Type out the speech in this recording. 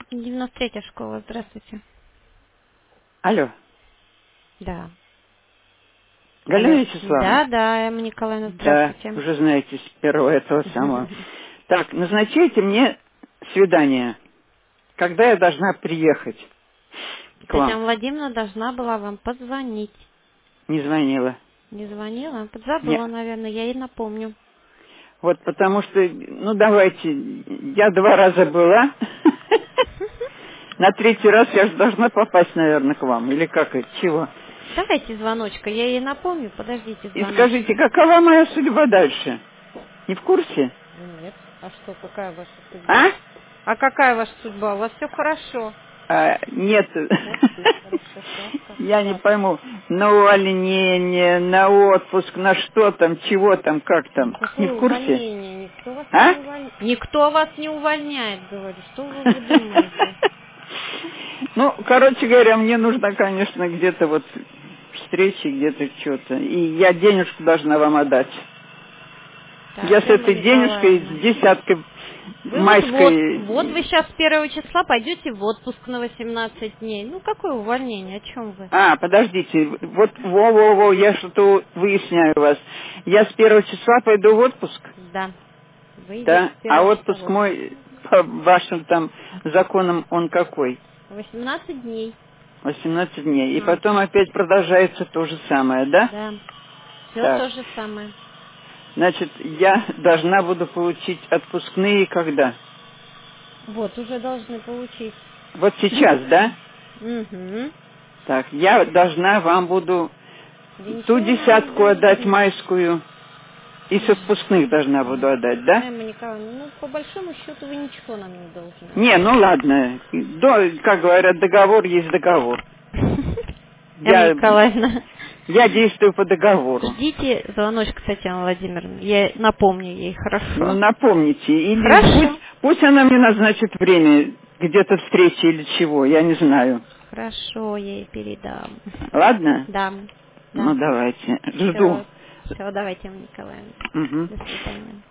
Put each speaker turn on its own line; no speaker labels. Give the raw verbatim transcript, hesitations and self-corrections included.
девяносто третья школа, здравствуйте.
Алло,
Да.
Галина
Алло.
Вячеславовна?
Да, да, Эмма Николаевна,
Да,
здравствуйте.
уже знаете с первого этого самого. Так, назначайте мне свидание. Когда я должна приехать к вам?
Татьяна Владимировна должна была вам позвонить.
Не звонила.
Не звонила?
Не.
Подзабыла, наверное, я ей напомню.
Вот потому что, ну давайте, я два раза была. На третий раз я же должна попасть, наверное, к вам. Или как это? Чего?
Давайте звоночка, я ей напомню, подождите
И скажите,
звоночка.
какова моя судьба дальше? Не в курсе?
Нет, а что, какая ваша судьба?
А?
А какая ваша судьба? У вас все хорошо.
А, нет,
Ух ты, хорошо, как
я не
классно.
пойму, на увольнение, на отпуск, на что там, чего там, как там, не
Какое
в курсе?
увольнение? Никто вас
А?
не увольняет. Никто вас не увольняет, говорю. Что вы выдумаете?
Ну, короче говоря, мне нужно, конечно, где-то вот встречи, где-то что-то. И я денежку должна вам отдать. Я
Так,
с
Эмма
этой денежкой,
Николаевна.
с десяткой
Вы вот в отпуск. Вот вы
майской...
сейчас с первого числа пойдете в отпуск на восемнадцать дней. Ну, какое увольнение? О чем вы?
А, подождите, вот, во-во-во, я что-то выясняю вас. Я с первого числа пойду в отпуск,
Да. Вы идете
да?
с
А
первого числа в
отпуск
отпуск.
мой, по вашим там законам, он какой?
восемнадцать дней.
восемнадцать дней. И
Ага.
потом опять продолжается то же самое, да?
Да. Все
Так,
то же самое.
значит, я должна буду получить отпускные когда?
Вот, уже должны получить.
Вот сейчас, да?
Угу.
Так, я должна вам буду
Да
ту
ничего вы нам не
десятку отдать
должны.
майскую, и с отпускных должна буду отдать, да?
Эмма Николаевна, ну, по большому счету вы ничего нам не должны.
Не, ну ладно, до, как говорят, договор есть договор.
Эмма
Я,
Николаевна,
я действую по договору.
ждите звоночка Татьяны Владимировны. Я напомню ей,
Ну,
хорошо?
напомните, или пусть,
Хорошо.
пусть она мне назначит время где-то встречи или чего, я не знаю.
Хорошо, я ей передам.
Ладно?
Да,
Ну,
да.
давайте, жду.
Все, все, давайте, Эмма Николаевна.
Мгм.
До свидания.